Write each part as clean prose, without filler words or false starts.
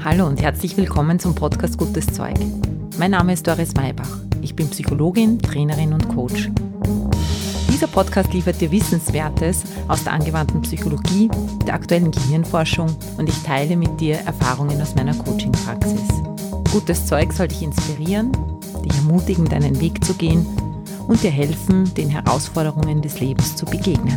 Hallo und herzlich willkommen zum Podcast Gutes Zeug. Mein Name ist Doris Maybach. Ich bin Psychologin, Trainerin und Coach. Dieser Podcast liefert dir Wissenswertes aus der angewandten Psychologie, der aktuellen Gehirnforschung und ich teile mit dir Erfahrungen aus meiner Coaching-Praxis. Gutes Zeug soll dich inspirieren, dich ermutigen, deinen Weg zu gehen und dir helfen, den Herausforderungen des Lebens zu begegnen.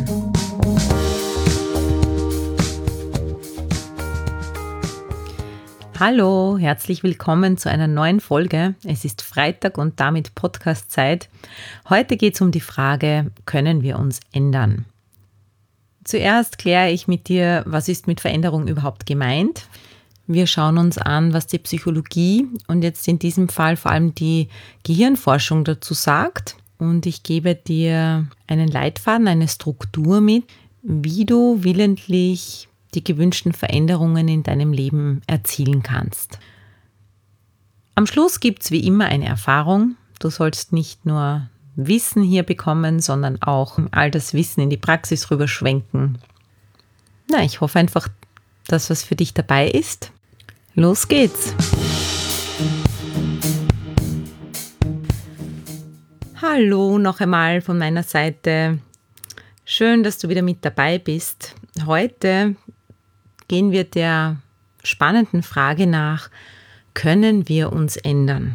Hallo, herzlich willkommen zu einer neuen Folge. Es ist Freitag und damit Podcast-Zeit. Heute geht es um die Frage, können wir uns ändern? Zuerst kläre ich mit dir, was ist mit Veränderung überhaupt gemeint? Wir schauen uns an, was die Psychologie und jetzt in diesem Fall vor allem die Gehirnforschung dazu sagt. Und ich gebe dir einen Leitfaden, eine Struktur mit, wie du willentlich die gewünschten Veränderungen in deinem Leben erzielen kannst. Am Schluss gibt es wie immer eine Erfahrung. Du sollst nicht nur Wissen hier bekommen, sondern auch all das Wissen in die Praxis rüberschwenken. Ich hoffe einfach, dass was für dich dabei ist. Los geht's! Hallo noch einmal von meiner Seite. Schön, dass du wieder mit dabei bist. Heute gehen wir der spannenden Frage nach, können wir uns ändern?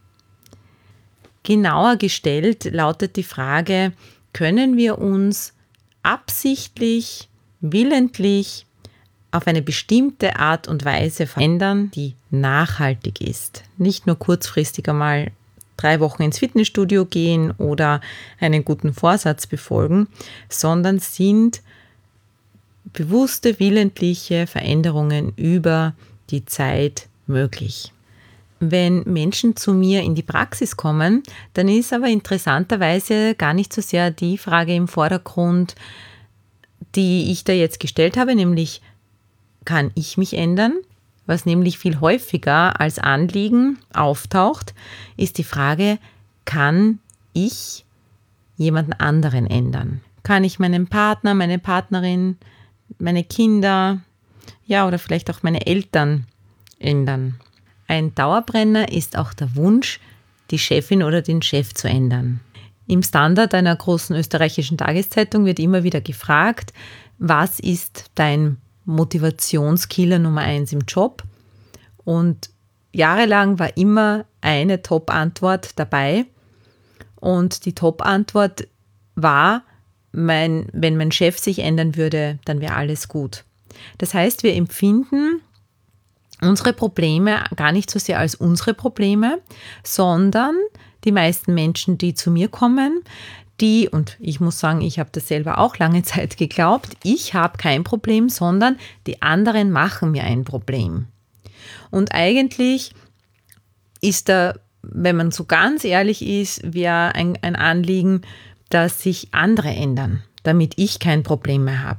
Genauer gestellt lautet die Frage, können wir uns absichtlich, willentlich auf eine bestimmte Art und Weise verändern, die nachhaltig ist? Nicht nur kurzfristig einmal 3 Wochen ins Fitnessstudio gehen oder einen guten Vorsatz befolgen, sondern sind bewusste, willentliche Veränderungen über die Zeit möglich. Wenn Menschen zu mir in die Praxis kommen, dann ist aber interessanterweise gar nicht so sehr die Frage im Vordergrund, die ich da jetzt gestellt habe, nämlich, kann ich mich ändern? Was nämlich viel häufiger als Anliegen auftaucht, ist die Frage, kann ich jemanden anderen ändern? Kann ich meinen Partner, meine Partnerin, meine Kinder, oder vielleicht auch meine Eltern ändern? Ein Dauerbrenner ist auch der Wunsch, die Chefin oder den Chef zu ändern. Im Standard einer großen österreichischen Tageszeitung wird immer wieder gefragt, was ist dein Motivationskiller Nummer 1 im Job? Und jahrelang war immer eine Top-Antwort dabei. Und die Top-Antwort war, wenn mein Chef sich ändern würde, dann wäre alles gut. Das heißt, wir empfinden unsere Probleme gar nicht so sehr als unsere Probleme, sondern die meisten Menschen, die zu mir kommen, und ich muss sagen, ich habe das selber auch lange Zeit geglaubt, ich habe kein Problem, sondern die anderen machen mir ein Problem. Und eigentlich ist da, wenn man so ganz ehrlich ist, wäre ein Anliegen, dass sich andere ändern, damit ich kein Problem mehr habe.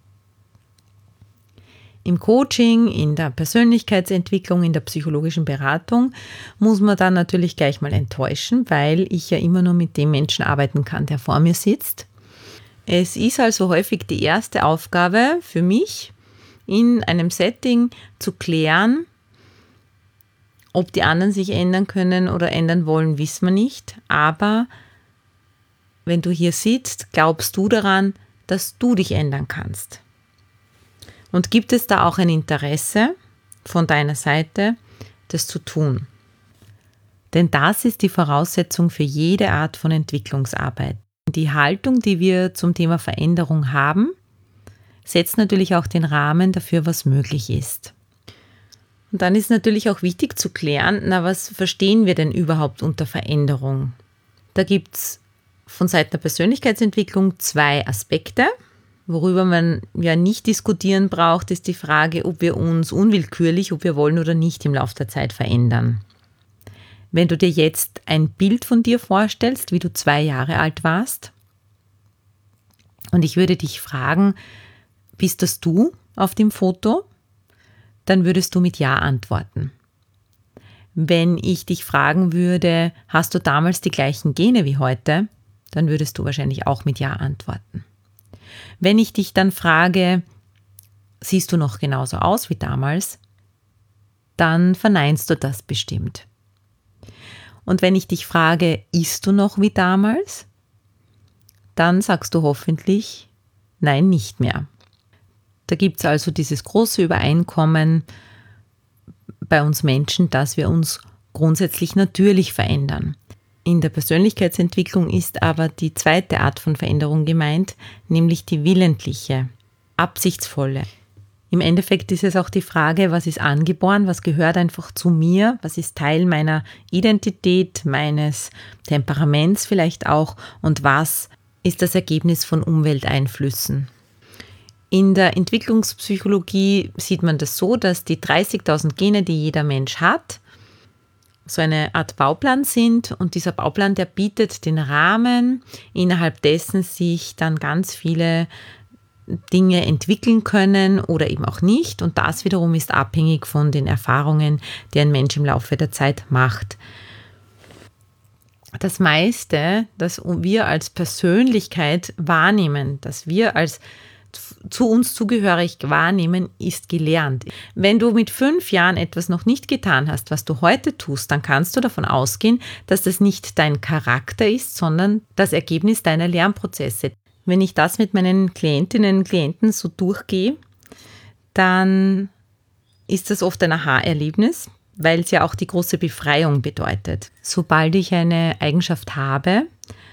Im Coaching, in der Persönlichkeitsentwicklung, in der psychologischen Beratung muss man dann natürlich gleich mal enttäuschen, weil ich ja immer nur mit dem Menschen arbeiten kann, der vor mir sitzt. Es ist also häufig die erste Aufgabe für mich, in einem Setting zu klären, ob die anderen sich ändern können oder ändern wollen, wissen wir nicht, aber wenn du hier sitzt, glaubst du daran, dass du dich ändern kannst? Und gibt es da auch ein Interesse von deiner Seite, das zu tun? Denn das ist die Voraussetzung für jede Art von Entwicklungsarbeit. Die Haltung, die wir zum Thema Veränderung haben, setzt natürlich auch den Rahmen dafür, was möglich ist. Und dann ist natürlich auch wichtig zu klären, was verstehen wir denn überhaupt unter Veränderung? Da gibt es von Seiten der Persönlichkeitsentwicklung 2 Aspekte. Worüber man ja nicht diskutieren braucht, ist die Frage, ob wir uns unwillkürlich, ob wir wollen oder nicht, im Laufe der Zeit verändern. Wenn du dir jetzt ein Bild von dir vorstellst, wie du 2 Jahre alt warst, und ich würde dich fragen, bist das du auf dem Foto? Dann würdest du mit Ja antworten. Wenn ich dich fragen würde, hast du damals die gleichen Gene wie heute? Dann würdest du wahrscheinlich auch mit Ja antworten. Wenn ich dich dann frage, siehst du noch genauso aus wie damals? dann verneinst du das bestimmt. Und wenn ich dich frage, isst du noch wie damals? Dann sagst du hoffentlich, nein, nicht mehr. Da gibt es also dieses große Übereinkommen bei uns Menschen, dass wir uns grundsätzlich natürlich verändern. In der Persönlichkeitsentwicklung ist aber die zweite Art von Veränderung gemeint, nämlich die willentliche, absichtsvolle. Im Endeffekt ist es auch die Frage, was ist angeboren, was gehört einfach zu mir, was ist Teil meiner Identität, meines Temperaments vielleicht auch und was ist das Ergebnis von Umwelteinflüssen. In der Entwicklungspsychologie sieht man das so, dass die 30.000 Gene, die jeder Mensch hat, so eine Art Bauplan sind und dieser Bauplan, der bietet den Rahmen, innerhalb dessen sich dann ganz viele Dinge entwickeln können oder eben auch nicht und das wiederum ist abhängig von den Erfahrungen, die ein Mensch im Laufe der Zeit macht. Das meiste, das wir als Persönlichkeit wahrnehmen, das wir als zu uns zugehörig wahrnehmen, ist gelernt. Wenn du mit 5 Jahren etwas noch nicht getan hast, was du heute tust, dann kannst du davon ausgehen, dass das nicht dein Charakter ist, sondern das Ergebnis deiner Lernprozesse. Wenn ich das mit meinen Klientinnen und Klienten so durchgehe, dann ist das oft ein Aha-Erlebnis, weil es ja auch die große Befreiung bedeutet. Sobald ich eine Eigenschaft habe,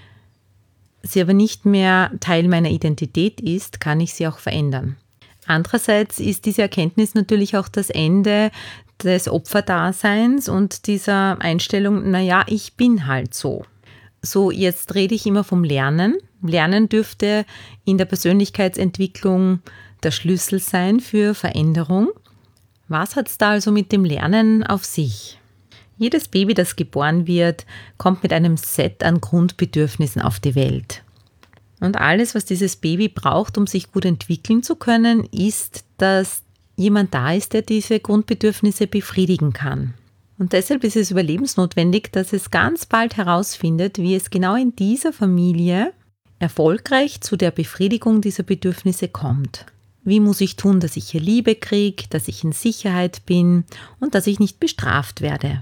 sie aber nicht mehr Teil meiner Identität ist, kann ich sie auch verändern. Andererseits ist diese Erkenntnis natürlich auch das Ende des Opferdaseins und dieser Einstellung, naja, ich bin halt so. So, jetzt rede ich immer vom Lernen. Lernen dürfte in der Persönlichkeitsentwicklung der Schlüssel sein für Veränderung. Was hat es da also mit dem Lernen auf sich? Jedes Baby, das geboren wird, kommt mit einem Set an Grundbedürfnissen auf die Welt. Und alles, was dieses Baby braucht, um sich gut entwickeln zu können, ist, dass jemand da ist, der diese Grundbedürfnisse befriedigen kann. Und deshalb ist es überlebensnotwendig, dass es ganz bald herausfindet, wie es genau in dieser Familie erfolgreich zu der Befriedigung dieser Bedürfnisse kommt. Wie muss ich tun, dass ich hier Liebe kriege, dass ich in Sicherheit bin und dass ich nicht bestraft werde?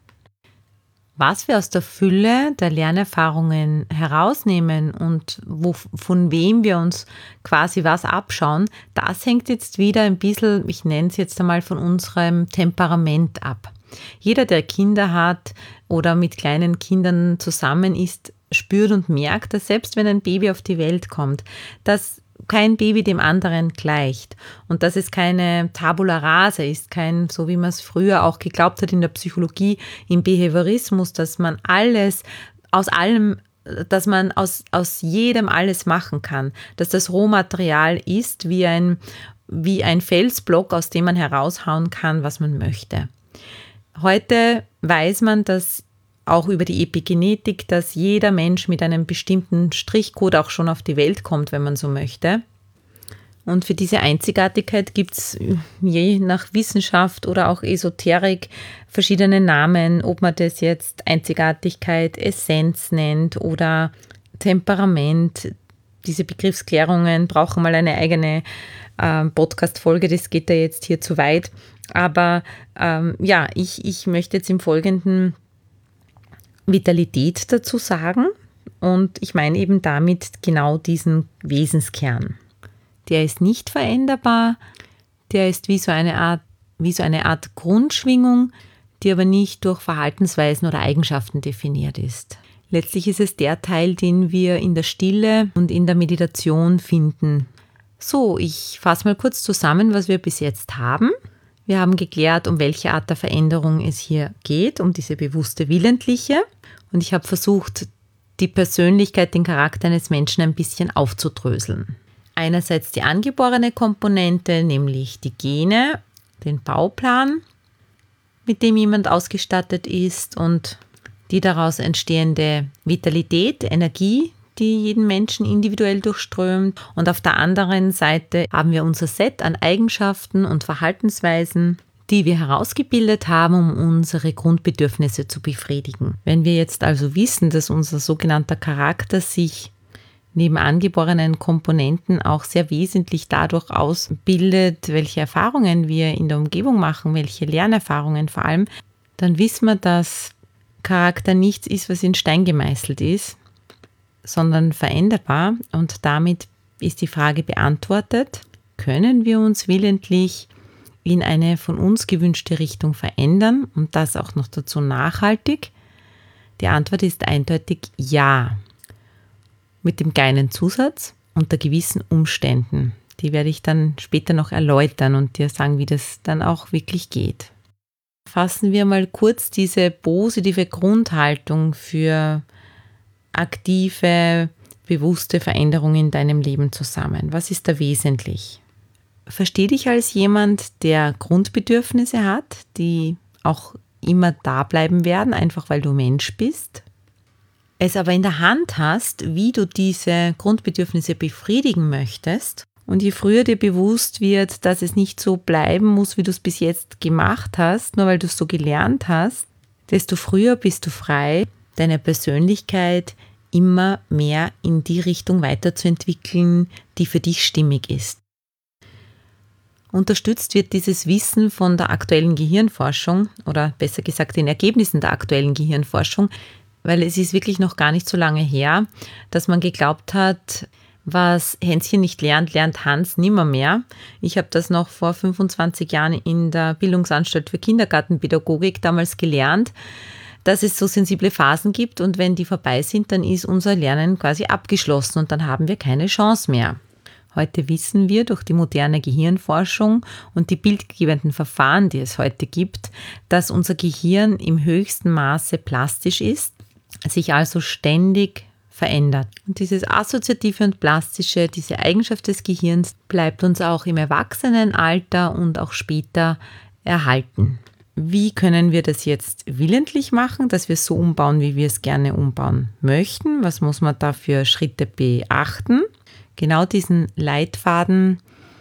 Was wir aus der Fülle der Lernerfahrungen herausnehmen und von wem wir uns quasi was abschauen, das hängt jetzt wieder ein bisschen, ich nenne es jetzt einmal, von unserem Temperament ab. Jeder, der Kinder hat oder mit kleinen Kindern zusammen ist, spürt und merkt, dass selbst wenn ein Baby auf die Welt kommt, dass kein Baby dem anderen gleicht und dass es keine Tabula rasa ist, kein, so wie man es früher auch geglaubt hat in der Psychologie, im Behaviorismus, dass man alles aus allem, dass man aus jedem alles machen kann, dass das Rohmaterial ist wie ein Felsblock, aus dem man heraushauen kann, was man möchte. Heute weiß man, dass auch über die Epigenetik, dass jeder Mensch mit einem bestimmten Strichcode auch schon auf die Welt kommt, wenn man so möchte. Und für diese Einzigartigkeit gibt es je nach Wissenschaft oder auch Esoterik verschiedene Namen, ob man das jetzt Einzigartigkeit, Essenz nennt oder Temperament. Diese Begriffsklärungen brauchen mal eine eigene Podcast-Folge, das geht da jetzt hier zu weit. Aber ich möchte jetzt im Folgenden Vitalität dazu sagen und ich meine eben damit genau diesen Wesenskern. Der ist nicht veränderbar, der ist wie so eine Art Grundschwingung, die aber nicht durch Verhaltensweisen oder Eigenschaften definiert ist. Letztlich ist es der Teil, den wir in der Stille und in der Meditation finden. So, ich fasse mal kurz zusammen, was wir bis jetzt haben. Wir haben geklärt, um welche Art der Veränderung es hier geht, um diese bewusste willentliche. Und ich habe versucht, die Persönlichkeit, den Charakter eines Menschen ein bisschen aufzudröseln. Einerseits die angeborene Komponente, nämlich die Gene, den Bauplan, mit dem jemand ausgestattet ist und die daraus entstehende Vitalität, Energie, die jeden Menschen individuell durchströmt. Und auf der anderen Seite haben wir unser Set an Eigenschaften und Verhaltensweisen, die wir herausgebildet haben, um unsere Grundbedürfnisse zu befriedigen. Wenn wir jetzt also wissen, dass unser sogenannter Charakter sich neben angeborenen Komponenten auch sehr wesentlich dadurch ausbildet, welche Erfahrungen wir in der Umgebung machen, welche Lernerfahrungen vor allem, dann wissen wir, dass Charakter nichts ist, was in Stein gemeißelt ist, sondern veränderbar. Und damit ist die Frage beantwortet: Können wir uns willentlich in eine von uns gewünschte Richtung verändern und das auch noch dazu nachhaltig? Die Antwort ist eindeutig ja. Mit dem kleinen Zusatz: unter gewissen Umständen. Die werde ich dann später noch erläutern und dir sagen, wie das dann auch wirklich geht. Fassen wir mal kurz diese positive Grundhaltung für aktive, bewusste Veränderungen in deinem Leben zusammen. Was ist da wesentlich? Versteh dich als jemand, der Grundbedürfnisse hat, die auch immer da bleiben werden, einfach weil du Mensch bist. Es aber in der Hand hast, wie du diese Grundbedürfnisse befriedigen möchtest. Und je früher dir bewusst wird, dass es nicht so bleiben muss, wie du es bis jetzt gemacht hast, nur weil du es so gelernt hast, desto früher bist du frei, deine Persönlichkeit immer mehr in die Richtung weiterzuentwickeln, die für dich stimmig ist. Unterstützt wird dieses Wissen von der aktuellen Gehirnforschung oder besser gesagt den Ergebnissen der aktuellen Gehirnforschung, weil es ist wirklich noch gar nicht so lange her, dass man geglaubt hat, was Hänschen nicht lernt, lernt Hans nimmermehr. Ich habe das noch vor 25 Jahren in der Bildungsanstalt für Kindergartenpädagogik damals gelernt, dass es so sensible Phasen gibt und wenn die vorbei sind, dann ist unser Lernen quasi abgeschlossen und dann haben wir keine Chance mehr. Heute wissen wir durch die moderne Gehirnforschung und die bildgebenden Verfahren, die es heute gibt, dass unser Gehirn im höchsten Maße plastisch ist, sich also ständig verändert. Und dieses Assoziative und Plastische, diese Eigenschaft des Gehirns, bleibt uns auch im Erwachsenenalter und auch später erhalten. Wie können wir das jetzt willentlich machen, dass wir es so umbauen, wie wir es gerne umbauen möchten? Was muss man da für Schritte beachten? Genau diesen Leitfaden,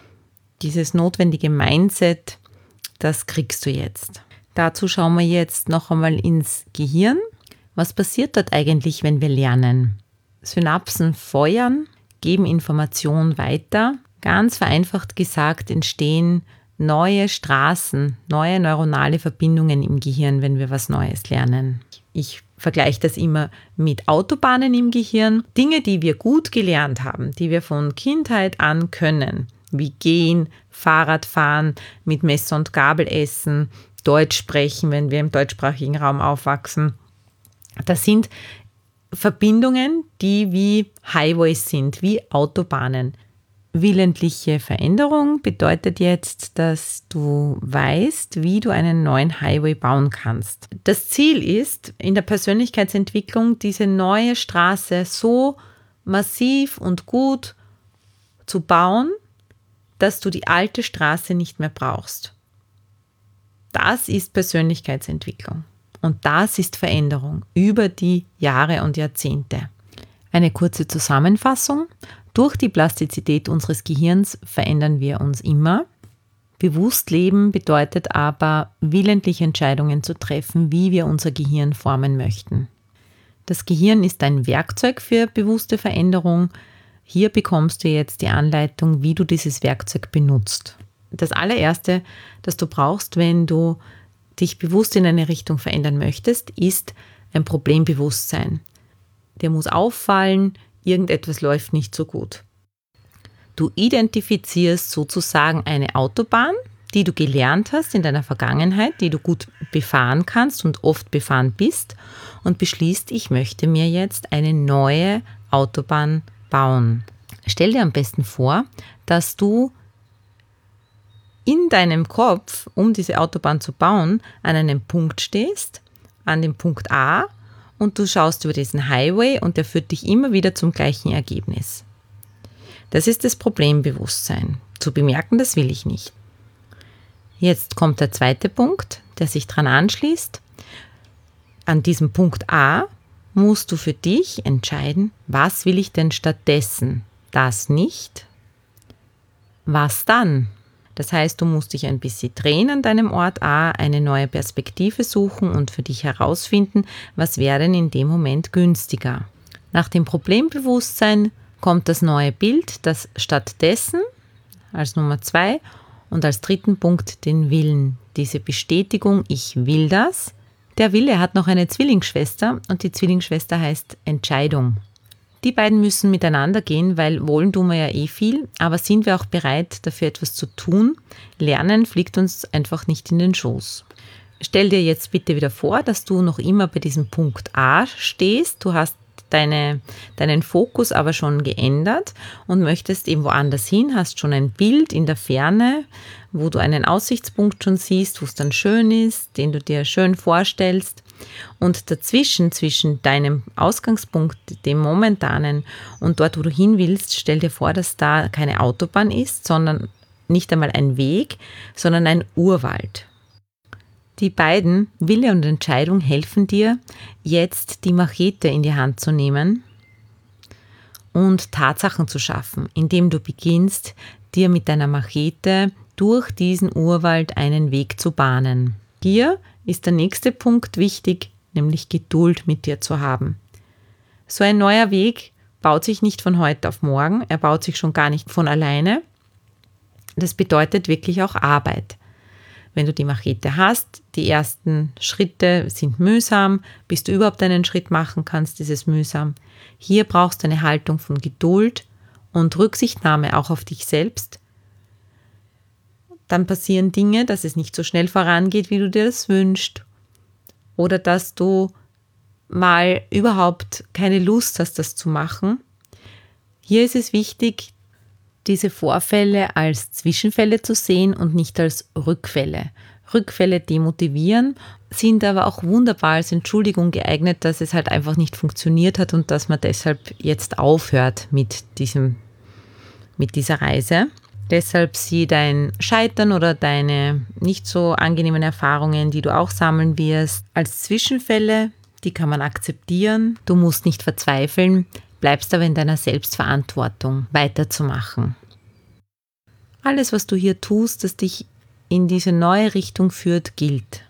dieses notwendige Mindset, das kriegst du jetzt. Dazu schauen wir jetzt noch einmal ins Gehirn. Was passiert dort eigentlich, wenn wir lernen? Synapsen feuern, geben Information weiter. Ganz vereinfacht gesagt entstehen neue Straßen, neue neuronale Verbindungen im Gehirn, wenn wir was Neues lernen. Ich vergleiche das immer mit Autobahnen im Gehirn. Dinge, die wir gut gelernt haben, die wir von Kindheit an können, wie gehen, Fahrrad fahren, mit Messer und Gabel essen, Deutsch sprechen, wenn wir im deutschsprachigen Raum aufwachsen. Das sind Verbindungen, die wie Highways sind, wie Autobahnen. Willentliche Veränderung bedeutet jetzt, dass du weißt, wie du einen neuen Highway bauen kannst. Das Ziel ist, in der Persönlichkeitsentwicklung diese neue Straße so massiv und gut zu bauen, dass du die alte Straße nicht mehr brauchst. Das ist Persönlichkeitsentwicklung. Und das ist Veränderung über die Jahre und Jahrzehnte. Eine kurze Zusammenfassung. Durch die Plastizität unseres Gehirns verändern wir uns immer. Bewusst leben bedeutet aber, willentlich Entscheidungen zu treffen, wie wir unser Gehirn formen möchten. Das Gehirn ist ein Werkzeug für bewusste Veränderung. Hier bekommst du jetzt die Anleitung, wie du dieses Werkzeug benutzt. Das allererste, das du brauchst, wenn du dich bewusst in eine Richtung verändern möchtest, ist ein Problembewusstsein. Dir muss auffallen, irgendetwas läuft nicht so gut. Du identifizierst sozusagen eine Autobahn, die du gelernt hast in deiner Vergangenheit, die du gut befahren kannst und oft befahren bist und beschließt, ich möchte mir jetzt eine neue Autobahn bauen. Stell dir am besten vor, dass du in deinem Kopf, um diese Autobahn zu bauen, an einem Punkt stehst, an dem Punkt A, und du schaust über diesen Highway und der führt dich immer wieder zum gleichen Ergebnis. Das ist das Problembewusstsein. Zu bemerken, das will ich nicht. Jetzt kommt der zweite Punkt, der sich daran anschließt. An diesem Punkt A musst du für dich entscheiden, was will ich denn stattdessen? Das nicht. Was dann? Das heißt, du musst dich ein bisschen drehen an deinem Ort A, eine neue Perspektive suchen und für dich herausfinden, was wäre denn in dem Moment günstiger. Nach dem Problembewusstsein kommt das neue Bild, das stattdessen als Nummer 2 und als dritten Punkt den Willen. Diese Bestätigung, ich will das. Der Wille hat noch eine Zwillingsschwester und die Zwillingsschwester heißt Entscheidung. Die beiden müssen miteinander gehen, weil wollen tun wir ja eh viel, aber sind wir auch bereit, dafür etwas zu tun? Lernen fliegt uns einfach nicht in den Schoß. Stell dir jetzt bitte wieder vor, dass du noch immer bei diesem Punkt A stehst. Du hast deinen Fokus aber schon geändert und möchtest eben woanders hin, hast schon ein Bild in der Ferne, wo du einen Aussichtspunkt schon siehst, wo es dann schön ist, den du dir schön vorstellst. Und dazwischen, zwischen deinem Ausgangspunkt, dem momentanen und dort, wo du hin willst, stell dir vor, dass da keine Autobahn ist, sondern nicht einmal ein Weg, sondern ein Urwald. Die beiden, Wille und Entscheidung, helfen dir, jetzt die Machete in die Hand zu nehmen und Tatsachen zu schaffen, indem du beginnst, dir mit deiner Machete durch diesen Urwald einen Weg zu bahnen. Hier ist der nächste Punkt wichtig, nämlich Geduld mit dir zu haben. So ein neuer Weg baut sich nicht von heute auf morgen, er baut sich schon gar nicht von alleine. Das bedeutet wirklich auch Arbeit. Wenn du die Machete hast, die ersten Schritte sind mühsam, bis du überhaupt einen Schritt machen kannst, ist es mühsam. Hier brauchst du eine Haltung von Geduld und Rücksichtnahme auch auf dich selbst. Dann passieren Dinge, dass es nicht so schnell vorangeht, wie du dir das wünschst. Oder dass du mal überhaupt keine Lust hast, das zu machen. Hier ist es wichtig, diese Vorfälle als Zwischenfälle zu sehen und nicht als Rückfälle. Rückfälle demotivieren, sind aber auch wunderbar als Entschuldigung geeignet, dass es halt einfach nicht funktioniert hat und dass man deshalb jetzt aufhört mit dieser Reise. Deshalb sieh dein Scheitern oder deine nicht so angenehmen Erfahrungen, die du auch sammeln wirst, als Zwischenfälle, die kann man akzeptieren. Du musst nicht verzweifeln, bleibst aber in deiner Selbstverantwortung weiterzumachen. Alles, was du hier tust, das dich in diese neue Richtung führt, gilt.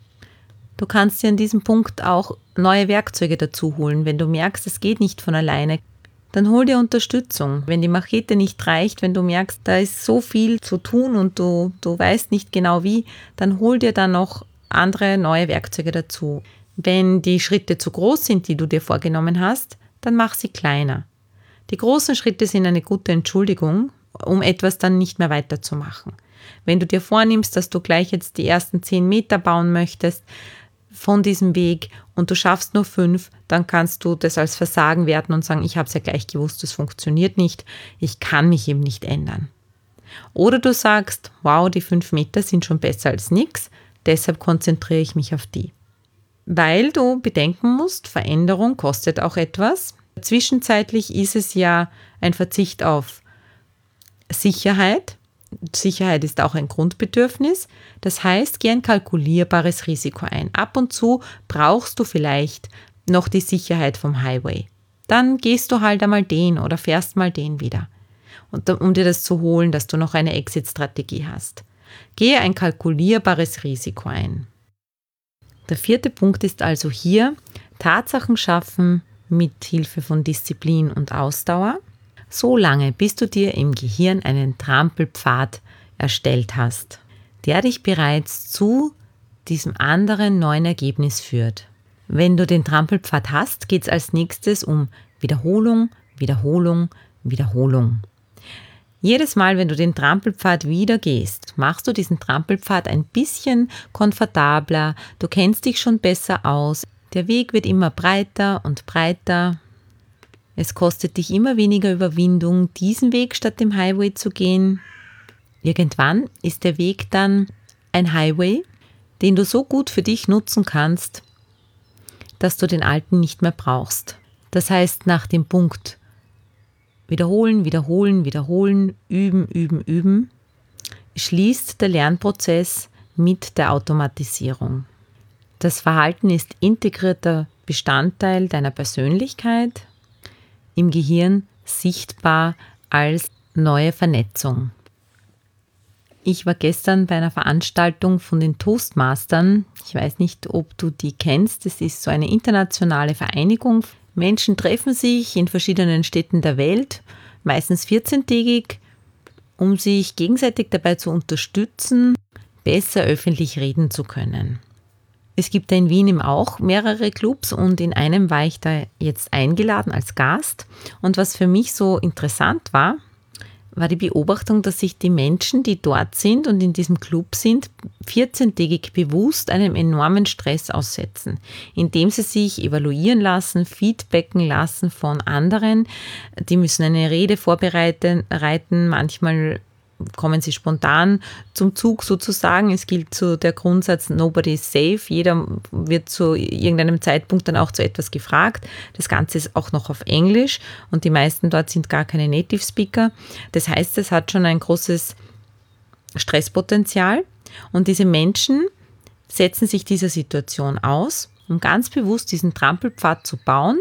Du kannst dir an diesem Punkt auch neue Werkzeuge dazu holen. Wenn du merkst, es geht nicht von alleine, dann hol dir Unterstützung. Wenn die Machete nicht reicht, wenn du merkst, da ist so viel zu tun und du weißt nicht genau wie, dann hol dir dann noch andere neue Werkzeuge dazu. Wenn die Schritte zu groß sind, die du dir vorgenommen hast, dann mach sie kleiner. Die großen Schritte sind eine gute Entschuldigung, um etwas dann nicht mehr weiterzumachen. Wenn du dir vornimmst, dass du gleich jetzt die ersten 10 Meter bauen möchtest von diesem Weg und du schaffst nur 5, dann kannst du das als Versagen werten und sagen, ich habe es ja gleich gewusst, das funktioniert nicht, ich kann mich eben nicht ändern. Oder du sagst, wow, die 5 Meter sind schon besser als nichts, deshalb konzentriere ich mich auf die. Weil du bedenken musst, Veränderung kostet auch etwas. Zwischenzeitlich ist es ja ein Verzicht auf Sicherheit. Sicherheit ist auch ein Grundbedürfnis. Das heißt, geh ein kalkulierbares Risiko ein. Ab und zu brauchst du vielleicht noch die Sicherheit vom Highway. Dann gehst du halt einmal den oder fährst mal den wieder. Und um dir das zu holen, dass du noch eine Exit-Strategie hast. Gehe ein kalkulierbares Risiko ein. Der 4. Punkt ist also hier, Tatsachen schaffen mit Hilfe von Disziplin und Ausdauer, so lange, bis du dir im Gehirn einen Trampelpfad erstellt hast, der dich bereits zu diesem anderen neuen Ergebnis führt. Wenn du den Trampelpfad hast, geht es als nächstes um Wiederholung, Wiederholung, Wiederholung. Jedes Mal, wenn du den Trampelpfad wieder gehst, machst du diesen Trampelpfad ein bisschen komfortabler, du kennst dich schon besser aus, der Weg wird immer breiter und breiter. Es kostet dich immer weniger Überwindung, diesen Weg statt dem Highway zu gehen. Irgendwann ist der Weg dann ein Highway, den du so gut für dich nutzen kannst, dass du den alten nicht mehr brauchst. Das heißt, nach dem Punkt Wiederholen, wiederholen, wiederholen, üben, üben, üben, schließt der Lernprozess mit der Automatisierung. Das Verhalten ist integrierter Bestandteil deiner Persönlichkeit, im Gehirn sichtbar als neue Vernetzung. Ich war gestern bei einer Veranstaltung von den Toastmastern. Ich weiß nicht, ob du die kennst. Es ist so eine internationale Vereinigung Menschen treffen sich in verschiedenen Städten der Welt, meistens 14-tägig, um sich gegenseitig dabei zu unterstützen, besser öffentlich reden zu können. Es gibt da in Wien eben auch mehrere Clubs und in einem war ich da jetzt eingeladen als Gast. Und was für mich so interessant war, war die Beobachtung, dass sich die Menschen, die dort sind und in diesem Club sind, 14-tägig bewusst einem enormen Stress aussetzen, indem sie sich evaluieren lassen, feedbacken lassen von anderen. Die müssen eine Rede vorbereiten, manchmal kommen sie spontan zum Zug sozusagen. Es gilt so der Grundsatz, nobody is safe. Jeder wird zu irgendeinem Zeitpunkt dann auch zu etwas gefragt. Das Ganze ist auch noch auf Englisch und die meisten dort sind gar keine Native Speaker. Das heißt, es hat schon ein großes Stresspotenzial und diese Menschen setzen sich dieser Situation aus, um ganz bewusst diesen Trampelpfad zu bauen,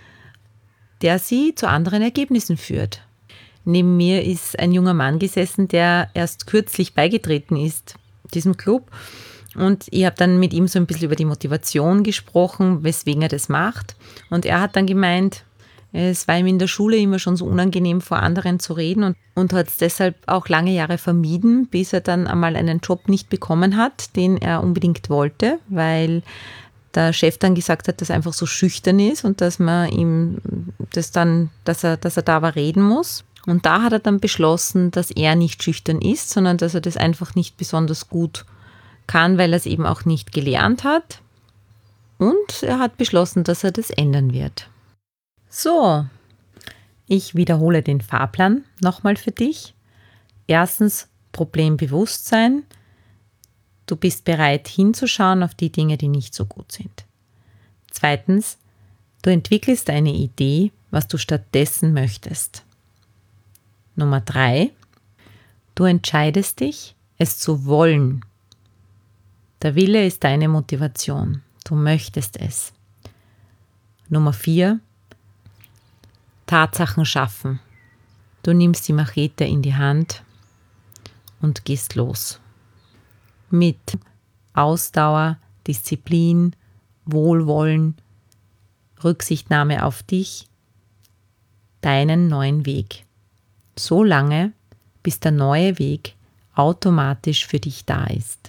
der sie zu anderen Ergebnissen führt. Neben mir ist ein junger Mann gesessen, der erst kürzlich beigetreten ist, diesem Club. Und ich habe dann mit ihm so ein bisschen über die Motivation gesprochen, weswegen er das macht. Und er hat dann gemeint, es war ihm in der Schule immer schon so unangenehm, vor anderen zu reden und hat es deshalb auch lange Jahre vermieden, bis er dann einmal einen Job nicht bekommen hat, den er unbedingt wollte, weil der Chef dann gesagt hat, dass er einfach so schüchtern ist und dass man ihm das dann, dass er da aber reden muss. Und da hat er dann beschlossen, dass er nicht schüchtern ist, sondern dass er das einfach nicht besonders gut kann, weil er es eben auch nicht gelernt hat. Und er hat beschlossen, dass er das ändern wird. So, ich wiederhole den Fahrplan nochmal für dich. Erstens, Problembewusstsein. Du bist bereit hinzuschauen auf die Dinge, die nicht so gut sind. Zweitens, du entwickelst eine Idee, was du stattdessen möchtest. Nummer 3, du entscheidest dich, es zu wollen. Der Wille ist deine Motivation. Du möchtest es. Nummer 4, Tatsachen schaffen. Du nimmst die Machete in die Hand und gehst los. Mit Ausdauer, Disziplin, Wohlwollen, Rücksichtnahme auf dich, deinen neuen Weg. So lange, bis der neue Weg automatisch für dich da ist.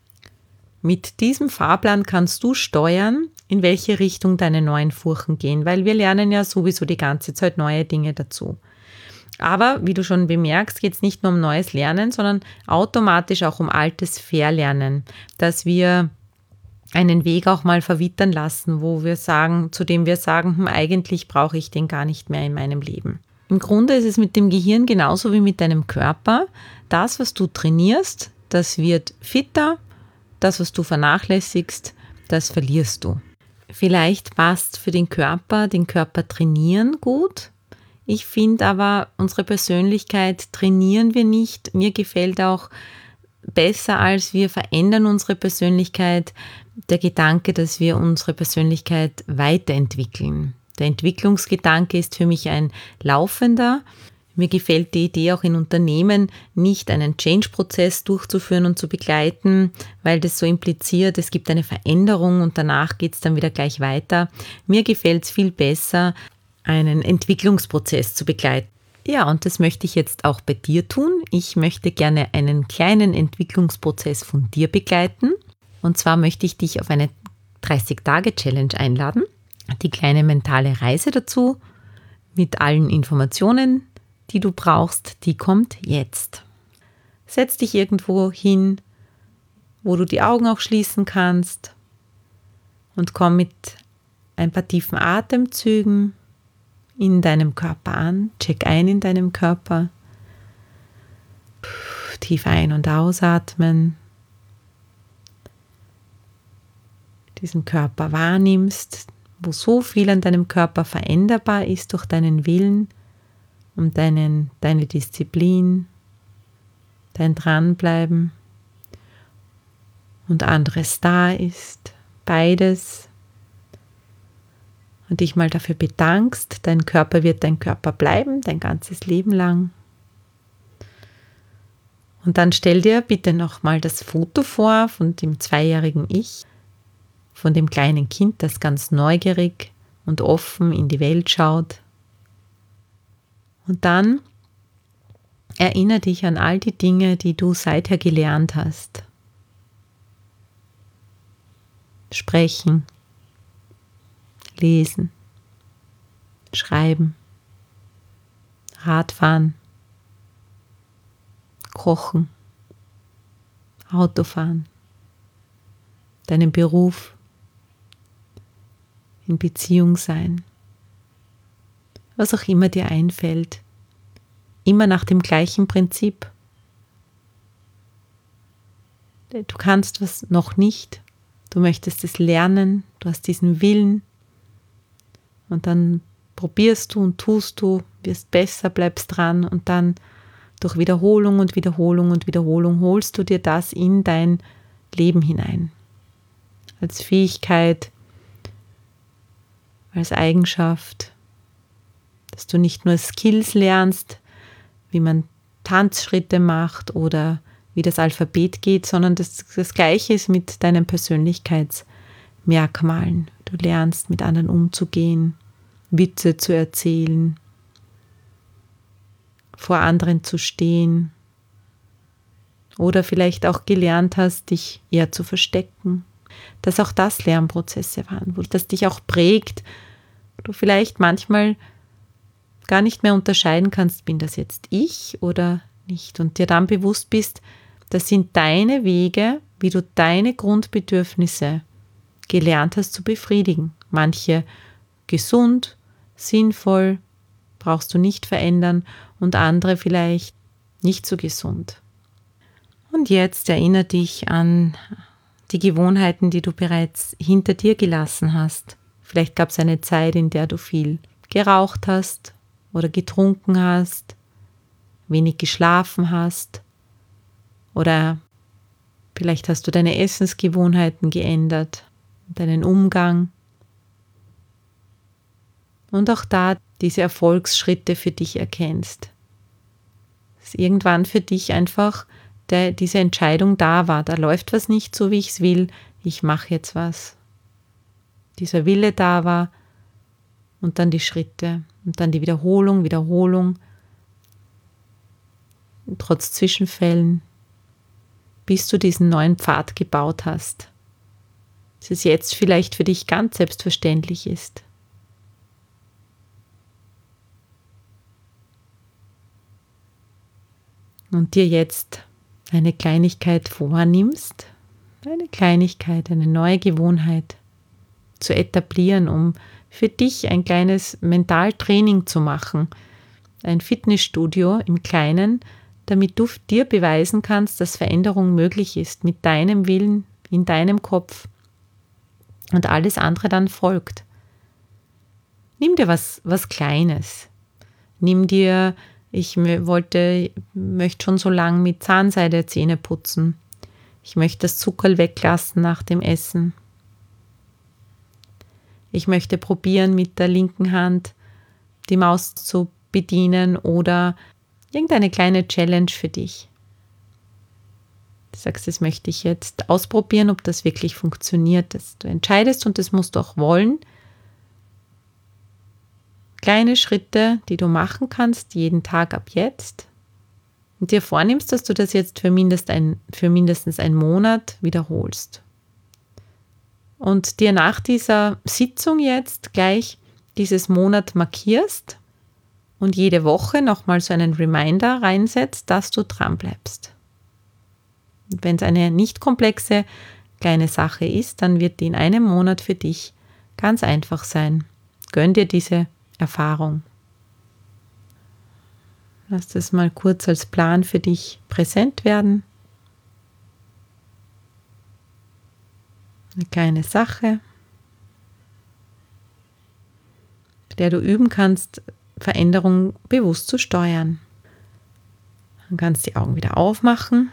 Mit diesem Fahrplan kannst du steuern, in welche Richtung deine neuen Furchen gehen, weil wir lernen ja sowieso die ganze Zeit neue Dinge dazu. Aber wie du schon bemerkst, geht es nicht nur um neues Lernen, sondern automatisch auch um altes Verlernen, dass wir einen Weg auch mal verwittern lassen, zu dem wir sagen, eigentlich brauche ich den gar nicht mehr in meinem Leben. Im Grunde ist es mit dem Gehirn genauso wie mit deinem Körper. Das, was du trainierst, das wird fitter. Das, was du vernachlässigst, das verlierst du. Vielleicht passt für den Körper trainieren gut. Ich finde aber, unsere Persönlichkeit trainieren wir nicht. Mir gefällt auch besser, als wir verändern unsere Persönlichkeit, der Gedanke, dass wir unsere Persönlichkeit weiterentwickeln. Der Entwicklungsgedanke ist für mich ein laufender. Mir gefällt die Idee auch in Unternehmen nicht einen Change-Prozess durchzuführen und zu begleiten, weil das so impliziert, es gibt eine Veränderung und danach geht es dann wieder gleich weiter. Mir gefällt es viel besser, einen Entwicklungsprozess zu begleiten. Ja, und das möchte ich jetzt auch bei dir tun. Ich möchte gerne einen kleinen Entwicklungsprozess von dir begleiten. Und zwar möchte ich dich auf eine 30-Tage-Challenge einladen. Die kleine mentale Reise dazu mit allen Informationen, die du brauchst, die kommt jetzt. Setz dich irgendwo hin, wo du die Augen auch schließen kannst und komm mit ein paar tiefen Atemzügen in deinem Körper an. Check ein in deinem Körper. Tief ein- und ausatmen. Diesen Körper wahrnimmst, wo so viel an deinem Körper veränderbar ist durch deinen Willen und deine Disziplin, dein Dranbleiben und anderes da ist, beides. Und dich mal dafür bedankst, dein Körper wird dein Körper bleiben, dein ganzes Leben lang. Und dann stell dir bitte nochmal das Foto vor von dem 2-jährigen Ich, von dem kleinen Kind, das ganz neugierig und offen in die Welt schaut. Und dann erinnere dich an all die Dinge, die du seither gelernt hast. Sprechen, lesen, schreiben, Radfahren, kochen, Autofahren, deinen Beruf, in Beziehung sein, was auch immer dir einfällt, immer nach dem gleichen Prinzip. Du kannst was noch nicht, du möchtest es lernen, du hast diesen Willen und dann probierst du und tust du, wirst besser, bleibst dran und dann durch Wiederholung und Wiederholung und Wiederholung holst du dir das in dein Leben hinein. Als Fähigkeit, als Eigenschaft, dass du nicht nur Skills lernst, wie man Tanzschritte macht oder wie das Alphabet geht, sondern das Gleiche ist mit deinen Persönlichkeitsmerkmalen. Du lernst, mit anderen umzugehen, Witze zu erzählen, vor anderen zu stehen oder vielleicht auch gelernt hast, dich eher zu verstecken, dass auch das Lernprozesse waren, wo das dich auch prägt, wo du vielleicht manchmal gar nicht mehr unterscheiden kannst, bin das jetzt ich oder nicht und dir dann bewusst bist, das sind deine Wege, wie du deine Grundbedürfnisse gelernt hast zu befriedigen. Manche gesund, sinnvoll, brauchst du nicht verändern und andere vielleicht nicht so gesund. Und jetzt erinnere dich an die Gewohnheiten, die du bereits hinter dir gelassen hast. Vielleicht gab es eine Zeit, in der du viel geraucht hast oder getrunken hast, wenig geschlafen hast oder vielleicht hast du deine Essensgewohnheiten geändert, deinen Umgang. Und auch da diese Erfolgsschritte für dich erkennst. Dass irgendwann für dich einfach diese Entscheidung da war. Da läuft was nicht so, wie ich es will. Ich mache jetzt was. Dieser Wille da war und dann die Schritte und dann die Wiederholung. Und trotz Zwischenfällen, bis du diesen neuen Pfad gebaut hast. Dass es jetzt vielleicht für dich ganz selbstverständlich ist. Und dir jetzt eine Kleinigkeit vornimmst, eine Kleinigkeit, eine neue Gewohnheit zu etablieren, um für dich ein kleines Mentaltraining zu machen, ein Fitnessstudio im Kleinen, damit du dir beweisen kannst, dass Veränderung möglich ist mit deinem Willen in deinem Kopf und alles andere dann folgt. Nimm dir was Kleines. Nimm dir, ich möchte schon so lange mit Zahnseide Zähne putzen. Ich möchte das Zuckerl weglassen nach dem Essen. Ich möchte probieren, mit der linken Hand die Maus zu bedienen oder irgendeine kleine Challenge für dich. Du sagst, das möchte ich jetzt ausprobieren, ob das wirklich funktioniert. Dass du entscheidest und das musst du auch wollen. Kleine Schritte, die du machen kannst, jeden Tag ab jetzt. Und dir vornimmst, dass du das jetzt für mindestens einen Monat wiederholst. Und dir nach dieser Sitzung jetzt gleich dieses Monat markierst und jede Woche nochmal so einen Reminder reinsetzt, dass du dran bleibst. Und wenn es eine nicht komplexe kleine Sache ist, dann wird die in einem Monat für dich ganz einfach sein. Gönn dir diese Erfahrung. Lass das mal kurz als Plan für dich präsent werden. Eine kleine Sache, mit der du üben kannst, Veränderung bewusst zu steuern. Dann kannst du die Augen wieder aufmachen.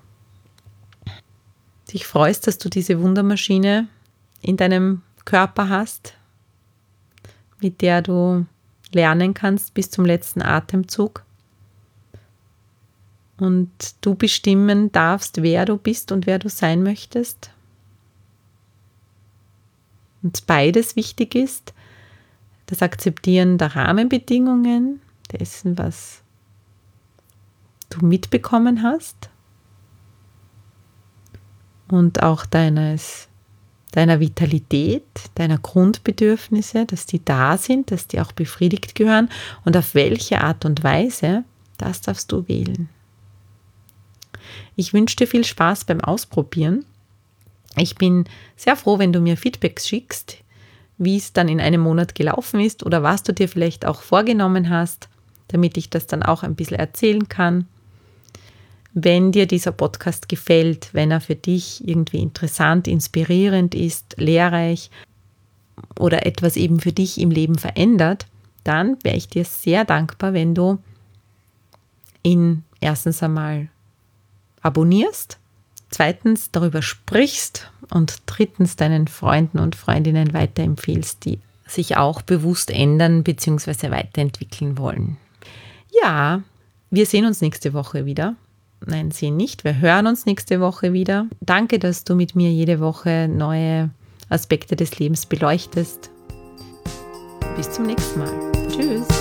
Dich freust, dass du diese Wundermaschine in deinem Körper hast, mit der du lernen kannst bis zum letzten Atemzug. Und du bestimmen darfst, wer du bist und wer du sein möchtest. Und beides wichtig ist, das Akzeptieren der Rahmenbedingungen, dessen, was du mitbekommen hast und auch deiner Vitalität, deiner Grundbedürfnisse, dass die da sind, dass die auch befriedigt gehören und auf welche Art und Weise, das darfst du wählen. Ich wünsche dir viel Spaß beim Ausprobieren. Ich bin sehr froh, wenn du mir Feedbacks schickst, wie es dann in einem Monat gelaufen ist oder was du dir vielleicht auch vorgenommen hast, damit ich das dann auch ein bisschen erzählen kann. Wenn dir dieser Podcast gefällt, wenn er für dich irgendwie interessant, inspirierend ist, lehrreich oder etwas eben für dich im Leben verändert, dann wäre ich dir sehr dankbar, wenn du ihn erstens einmal abonnierst, zweitens darüber sprichst und drittens deinen Freunden und Freundinnen weiterempfehlst, die sich auch bewusst ändern bzw. weiterentwickeln wollen. Ja, wir sehen uns nächste Woche wieder. Nein, sehen nicht. Wir hören uns nächste Woche wieder. Danke, dass du mit mir jede Woche neue Aspekte des Lebens beleuchtest. Bis zum nächsten Mal. Tschüss.